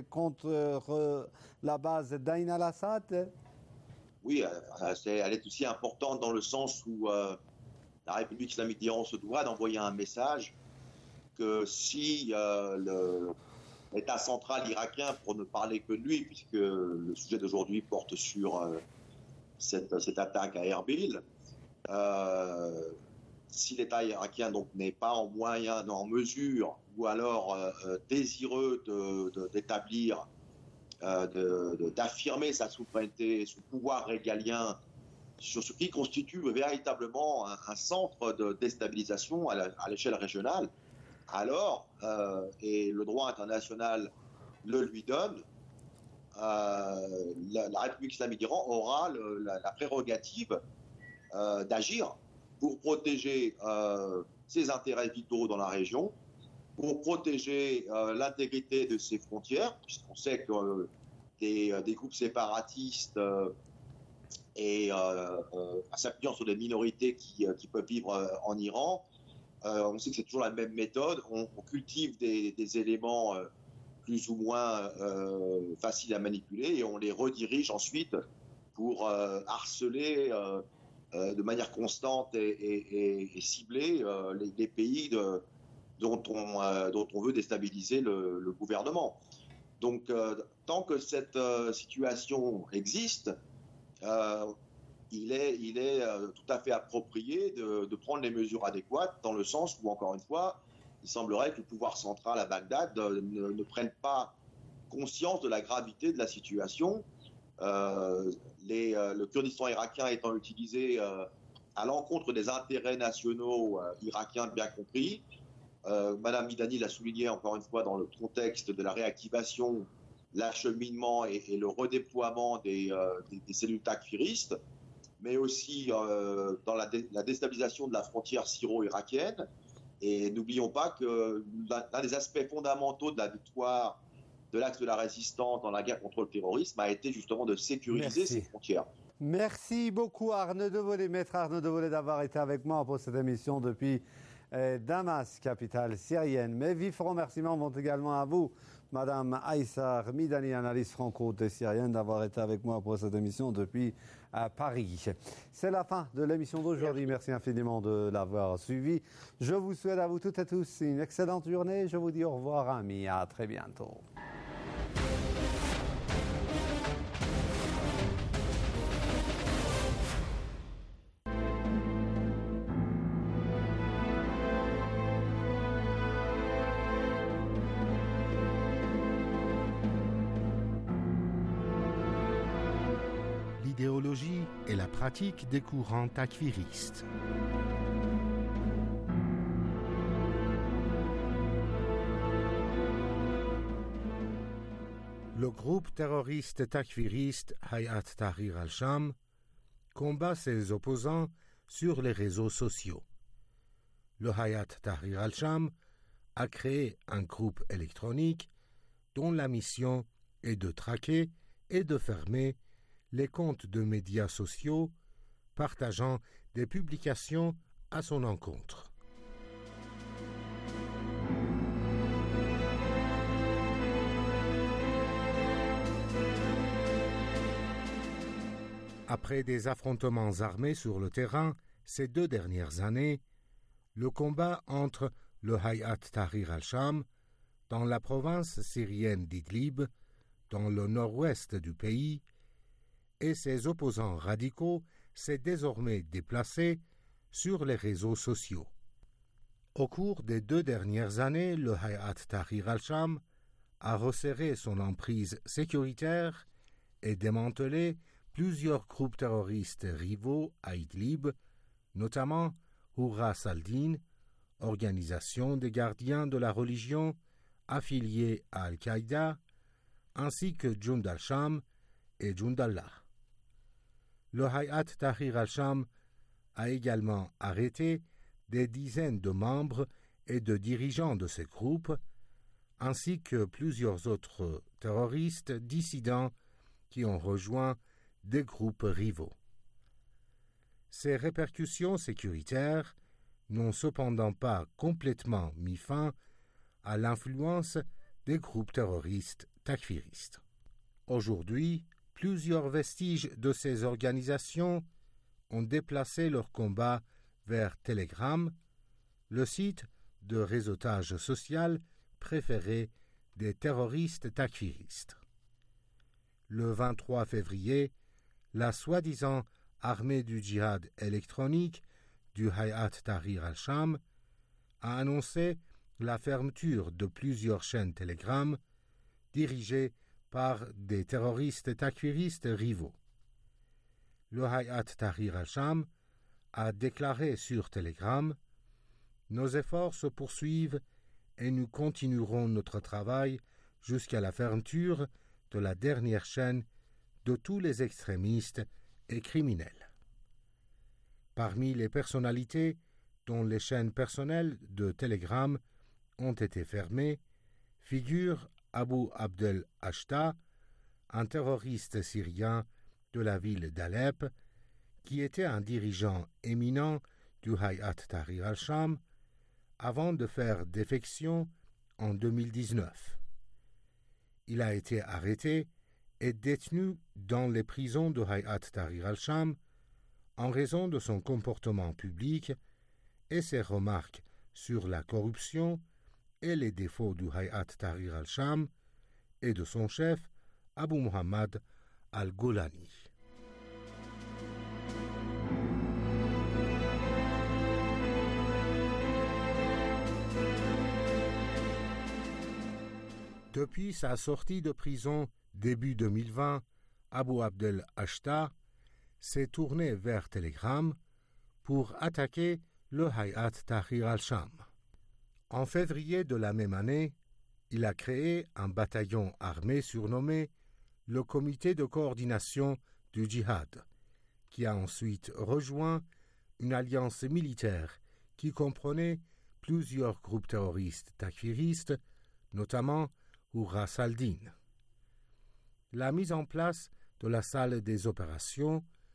contre la base d'Ain al-Assad?
Oui, c'est, elle est aussi importante dans le sens où euh, la République islamique d'Iran se doit d'envoyer un message que si euh, le, l'État central irakien, pour ne parler que de lui, puisque le sujet d'aujourd'hui porte sur euh, cette, cette attaque à Erbil, euh, si l'État irakien donc n'est pas en moyen, en mesure, ou alors euh, désireux de, de, d'établir, euh, de, de, d'affirmer sa souveraineté, son pouvoir régalien sur ce qui constitue véritablement un, un centre de déstabilisation à, la, à l'échelle régionale, alors, euh, et le droit international le lui donne, euh, la, la République islamique d'Iran aura le, la, la prérogative euh, d'agir pour protéger euh, ses intérêts vitaux dans la région, pour protéger euh, l'intégrité de ses frontières, puisqu'on sait que euh, des, des groupes séparatistes euh, et euh, euh, s'appuyant sur des minorités qui, euh, qui peuvent vivre euh, en Iran, euh, on sait que c'est toujours la même méthode, on, on cultive des, des éléments euh, plus ou moins euh, faciles à manipuler et on les redirige ensuite pour euh, harceler euh, euh, de manière constante et, et, et, et ciblée euh, les, les pays de, dont, on, euh, dont on veut déstabiliser le, le gouvernement. Donc, euh, tant que cette euh, situation existe, euh, il est, il est euh, tout à fait approprié de, de prendre les mesures adéquates, dans le sens où, encore une fois, il semblerait que le pouvoir central à Bagdad euh, ne, ne prenne pas conscience de la gravité de la situation. Euh, les, euh, le Kurdistan irakien étant utilisé euh, à l'encontre des intérêts nationaux euh, irakiens bien compris. Euh, Madame Midani l'a souligné encore une fois dans le contexte de la réactivation, l'acheminement et, et le redéploiement des, euh, des, des cellules takfiristes, mais aussi euh, dans la, dé, la déstabilisation de la frontière syro-irakienne. Et n'oublions pas que l'un des aspects fondamentaux de la victoire de l'axe de la résistance dans la guerre contre le terrorisme a été justement de sécuriser
Merci.
ces frontières.
Merci beaucoup Arnaud Devolé, maître Arnaud Devolé, d'avoir été avec moi pour cette émission depuis euh, Damas, capitale syrienne. Mes vifs remerciements vont également à vous, Madame Aïssar Midani, analyste franco-syrienne, d'avoir été avec moi pour cette émission depuis euh, Paris. C'est la fin de l'émission d'aujourd'hui. Merci infiniment de l'avoir suivi. Je vous souhaite à vous toutes et tous une excellente journée. Je vous dis au revoir, amis. À très bientôt.
L'idéologie et la pratique des courants takfiristes. Le groupe terroriste takfiriste Hayat Tahrir al-Sham combat ses opposants sur les réseaux sociaux. Le Hayat Tahrir al-Sham a créé un groupe électronique dont la mission est de traquer et de fermer les comptes de médias sociaux partageant des publications à son encontre. Après des affrontements armés sur le terrain ces deux dernières années, le combat entre le Hayat Tahrir al-Sham dans la province syrienne d'Idlib, dans le nord-ouest du pays, et ses opposants radicaux s'est désormais déplacé sur les réseaux sociaux. Au cours des deux dernières années, le Hayat Tahrir al-Sham a resserré son emprise sécuritaire et démantelé plusieurs groupes terroristes rivaux à Idlib, notamment Ras al-Din, organisation des gardiens de la religion affiliée à Al-Qaïda, ainsi que Jund al-Sham et Jund Allah. Le Hayat Tahrir al-Sham a également arrêté des dizaines de membres et de dirigeants de ces groupes, ainsi que plusieurs autres terroristes dissidents qui ont rejoint des groupes rivaux. Ces répercussions sécuritaires n'ont cependant pas complètement mis fin à l'influence des groupes terroristes takfiristes. Aujourd'hui, plusieurs vestiges de ces organisations ont déplacé leur combat vers Telegram, le site de réseautage social préféré des terroristes takfiristes. Le vingt-trois février, la soi-disant armée du djihad électronique du Hayat Tahrir al-Sham a annoncé la fermeture de plusieurs chaînes Telegram dirigées par des terroristes takfiristes rivaux. Le Hayat Tahrir al-Sham a déclaré sur Telegram « Nos efforts se poursuivent et nous continuerons notre travail jusqu'à la fermeture de la dernière chaîne de tous les extrémistes et criminels. » Parmi les personnalités dont les chaînes personnelles de Telegram ont été fermées, figure Abu Abdel Ashta, un terroriste syrien de la ville d'Alep, qui était un dirigeant éminent du Hayat Tahrir al-Sham avant de faire défection en deux mille dix-neuf. Il a été arrêté et détenu dans les prisons de Hayat Tahrir al-Sham en raison de son comportement public et ses remarques sur la corruption et les défauts du Hayat Tahrir al-Sham et de son chef Abu Muhammad al-Golani. Depuis sa sortie de prison début deux mille vingt, Abu Abdel Ashta s'est tourné vers Telegram pour attaquer le Hayat Tahrir al-Sham. En février de la même année, il a créé un bataillon armé surnommé le Comité de coordination du djihad, qui a ensuite rejoint une alliance militaire qui comprenait plusieurs groupes terroristes takfiristes, notamment Ras al-Din. La mise en place de la salle des opérations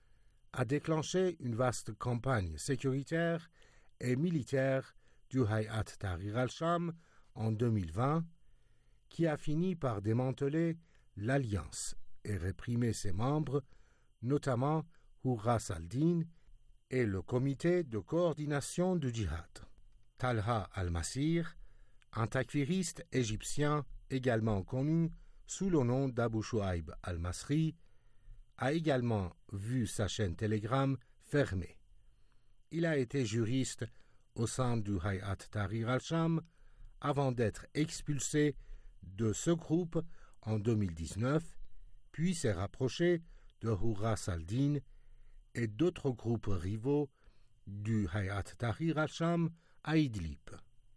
a déclenché une vaste campagne sécuritaire et militaire du Hayat Tahrir al-Sham en deux mille vingt, qui a fini par démanteler l'alliance et réprimer ses membres, notamment Hurras al-Din et le comité de coordination du djihad. Talha al-Masir, un takfiriste égyptien également connu sous le nom d'Abu Shuaib al-Masri, a également vu sa chaîne Telegram fermée. Il a été juriste au sein du Hayat Tahrir al-Sham avant d'être expulsé de ce groupe en deux mille dix-neuf, puis s'est rapproché de Hurras al-Din et d'autres groupes rivaux du Hayat Tahrir al-Sham à Idlib.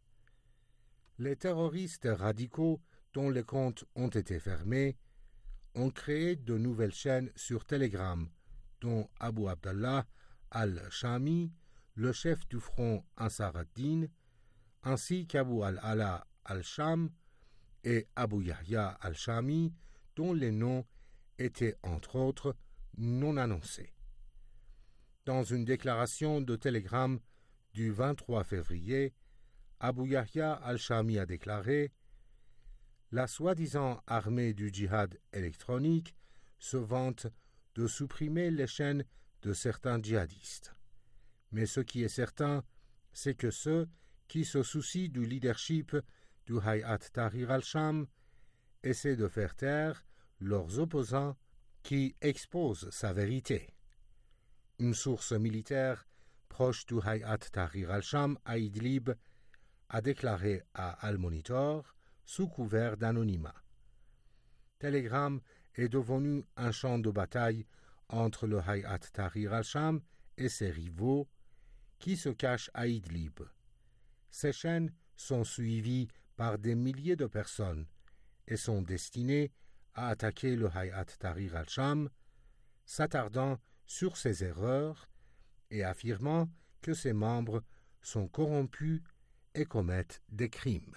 Les terroristes radicaux dont les comptes ont été fermés ont créé de nouvelles chaînes sur Telegram, dont Abu Abdallah al-Shami, le chef du front Ansar ad-Din, ainsi qu'Abu al-Ala al-Sham et Abu Yahya al-Shami, dont les noms étaient entre autres non annoncés. Dans une déclaration de Telegram du vingt-trois février, Abu Yahya al-Shami a déclaré « La soi-disant armée du djihad électronique se vante de supprimer les chaînes de certains djihadistes. Mais ce qui est certain, c'est que ceux qui se soucient du leadership du Hayat Tahrir al-Sham essaient de faire taire leurs opposants qui exposent sa vérité. » Une source militaire proche du Hayat Tahrir al-Sham à Idlib a déclaré à Al-Monitor sous couvert d'anonymat. Telegram est devenu un champ de bataille entre le Hayat Tahrir al-Sham et ses rivaux qui se cachent à Idlib. Ces chaînes sont suivies par des milliers de personnes et sont destinées à attaquer le Hayat Tahrir al-Sham, s'attardant sur ses erreurs et affirmant que ses membres sont corrompus et commettent des crimes.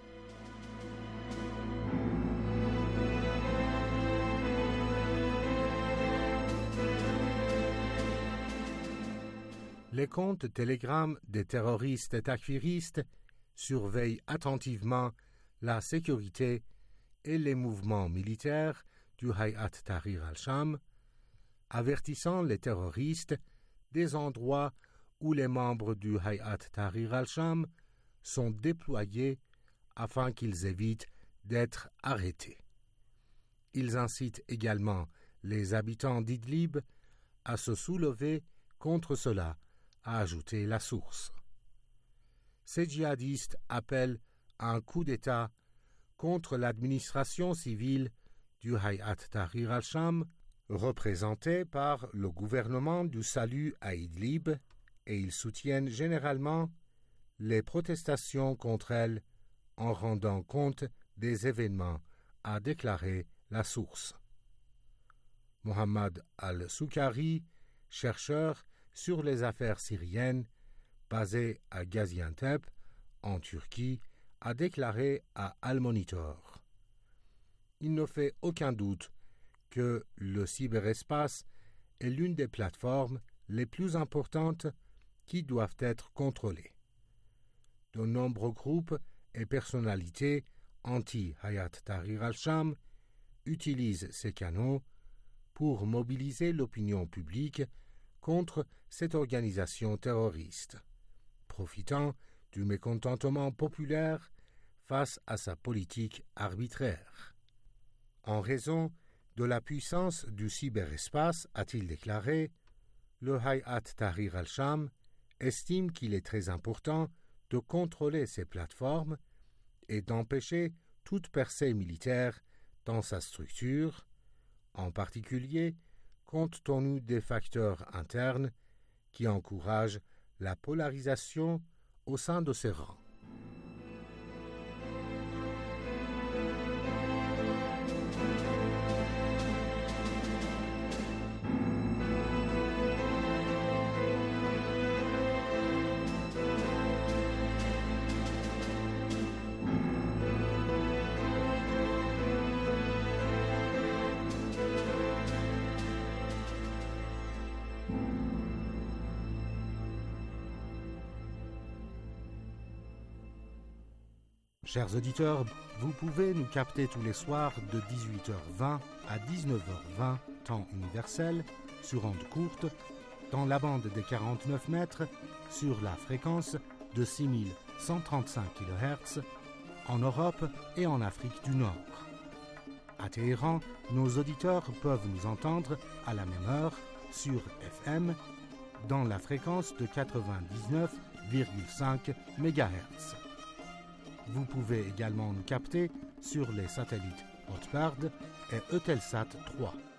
Les comptes Telegram des terroristes et takfiristes surveillent attentivement la sécurité et les mouvements militaires du Hayat Tahrir al-Sham, avertissant les terroristes des endroits où les membres du Hayat Tahrir al-Sham sont déployés afin qu'ils évitent d'être arrêtés. Ils incitent également les habitants d'Idlib à se soulever contre cela, a ajouté la source. Ces djihadistes appellent à un coup d'État contre l'administration civile du Hayat Tahrir al-Sham, représentée par le gouvernement du salut à Idlib, et ils soutiennent généralement les protestations contre elle en rendant compte des événements, a déclaré la source. Mohammad al-Soukari, chercheur sur les affaires syriennes, basé à Gaziantep, en Turquie, a déclaré à Al-Monitor. Il ne fait aucun doute que le cyberespace est l'une des plateformes les plus importantes qui doivent être contrôlées. De nombreux groupes et personnalités anti-Hayat Tahrir al-Sham utilisent ces canaux pour mobiliser l'opinion publique contre cette organisation terroriste, profitant du mécontentement populaire face à sa politique arbitraire. En raison de la puissance du cyberespace, a-t-il déclaré, le Hayat Tahrir al-Sham estime qu'il est très important de contrôler ces plateformes et d'empêcher toute percée militaire dans sa structure, en particulier compte tenu des facteurs internes qui encouragent la polarisation au sein de ses rangs. Chers auditeurs, vous pouvez nous capter tous les soirs de dix-huit heures vingt à dix-neuf heures vingt, temps universel, sur onde courte, dans la bande des quarante-neuf mètres, sur la fréquence de six mille cent trente-cinq kilohertz, en Europe et en Afrique du Nord. À Téhéran, nos auditeurs peuvent nous entendre à la même heure sur F M dans la fréquence de quatre-vingt-dix-neuf virgule cinq mégahertz. Vous pouvez également nous capter sur les satellites Hotbird et Eutelsat trois.